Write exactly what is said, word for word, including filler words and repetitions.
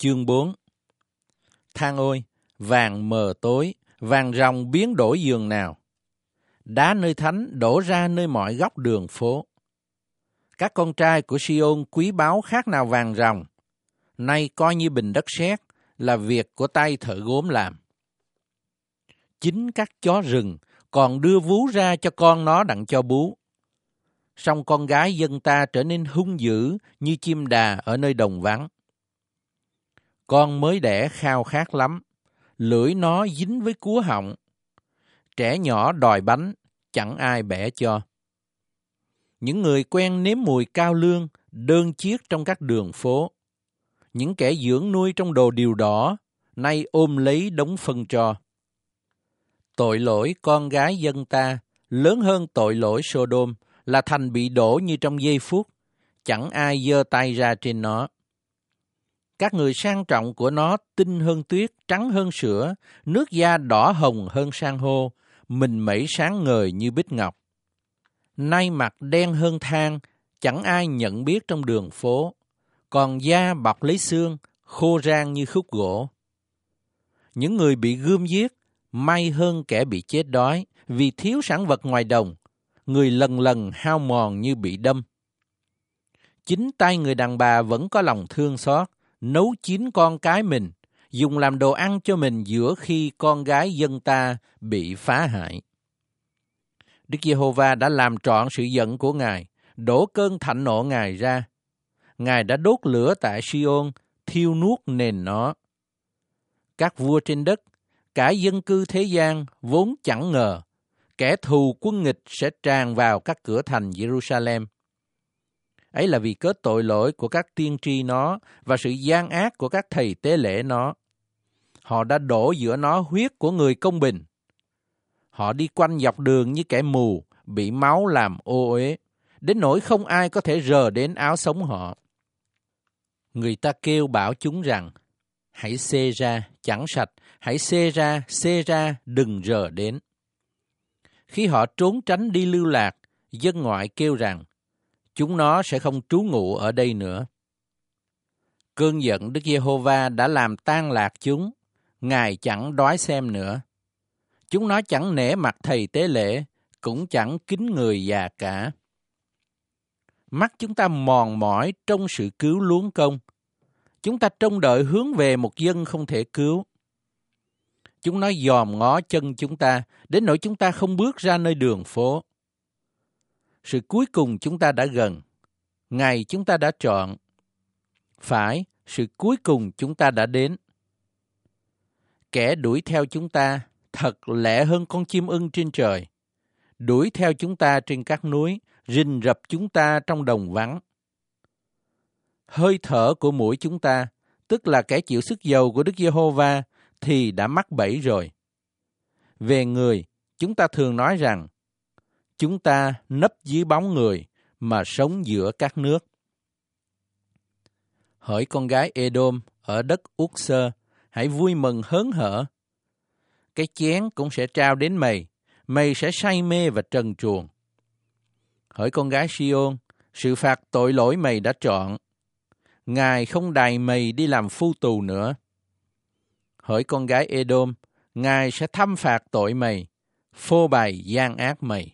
Chương bốn. Than ôi, vàng mờ tối, vàng ròng biến đổi giường nào. Đá nơi thánh đổ ra nơi mọi góc đường phố. Các con trai của Siôn quý báu khác nào vàng ròng, nay coi như bình đất sét, là việc của tay thợ gốm làm. Chính các chó rừng còn đưa vú ra cho con nó đặng cho bú. Song con gái dân ta trở nên hung dữ như chim đà ở nơi đồng vắng. Con mới đẻ khao khát lắm, lưỡi nó dính với cúa họng. Trẻ nhỏ đòi bánh, chẳng ai bẻ cho. Những người quen nếm mùi cao lương, đơn chiếc trong các đường phố. Những kẻ dưỡng nuôi trong đồ điều đỏ, nay ôm lấy đống phân tro. Tội lỗi con gái dân ta lớn hơn tội lỗi Sodom, là thành bị đổ như trong giây phút, chẳng ai giơ tay ra trên nó. Các người sang trọng của nó tinh hơn tuyết, trắng hơn sữa, nước da đỏ hồng hơn san hô, mình mẩy sáng ngời như bích ngọc. Nay mặt đen hơn than, chẳng ai nhận biết trong đường phố, còn da bọc lấy xương, khô rang như khúc gỗ. Những người bị gươm giết, may hơn kẻ bị chết đói, vì thiếu sản vật ngoài đồng, người lần lần hao mòn như bị đâm. Chính tay người đàn bà vẫn có lòng thương xót, nấu chín con cái mình, dùng làm đồ ăn cho mình giữa khi con gái dân ta bị phá hại. Đức Giê-hô-va đã làm trọn sự giận của Ngài, đổ cơn thạnh nộ Ngài ra. Ngài đã đốt lửa tại Si-ôn, thiêu nuốt nền nó. Các vua trên đất, cả dân cư thế gian vốn chẳng ngờ, kẻ thù quân nghịch sẽ tràn vào các cửa thành Giê-ru-sa-lem. Ấy là vì cớ tội lỗi của các tiên tri nó và sự gian ác của các thầy tế lễ nó. Họ đã đổ giữa nó huyết của người công bình. Họ đi quanh dọc đường như kẻ mù, bị máu làm ô uế, đến nỗi không ai có thể rờ đến áo sống họ. Người ta kêu bảo chúng rằng, hãy xê ra, chẳng sạch, hãy xê ra, xê ra, đừng rờ đến. Khi họ trốn tránh đi lưu lạc, dân ngoại kêu rằng, chúng nó sẽ không trú ngụ ở đây nữa. Cơn giận Đức Giê-hô-va đã làm tan lạc chúng, Ngài chẳng đoái xem nữa. Chúng nó chẳng nể mặt thầy tế lễ, cũng chẳng kính người già cả. Mắt chúng ta mòn mỏi trong sự cứu luống công. Chúng ta trông đợi hướng về một dân không thể cứu. Chúng nó dòm ngó chân chúng ta, đến nỗi chúng ta không bước ra nơi đường phố. Sự cuối cùng chúng ta đã gần, ngày chúng ta đã chọn. Phải, sự cuối cùng chúng ta đã đến. Kẻ đuổi theo chúng ta thật lẹ hơn con chim ưng trên trời, đuổi theo chúng ta trên các núi, rình rập chúng ta trong đồng vắng. Hơi thở của mũi chúng ta, tức là kẻ chịu sức dầu của Đức Giê-hô-va, thì đã mắc bẫy rồi. Về người, chúng ta thường nói rằng, chúng ta nấp dưới bóng người mà sống giữa các nước. Hỡi con gái Edom ở đất Úc-sơ, hãy vui mừng hớn hở. Cái chén cũng sẽ trao đến mày, mày sẽ say mê và trần truồng. Hỡi con gái Si-ôn, sự phạt tội lỗi mày đã trọn. Ngài không đày mày đi làm phu tù nữa. Hỡi con gái Edom, Ngài sẽ thăm phạt tội mày, phô bày gian ác mày.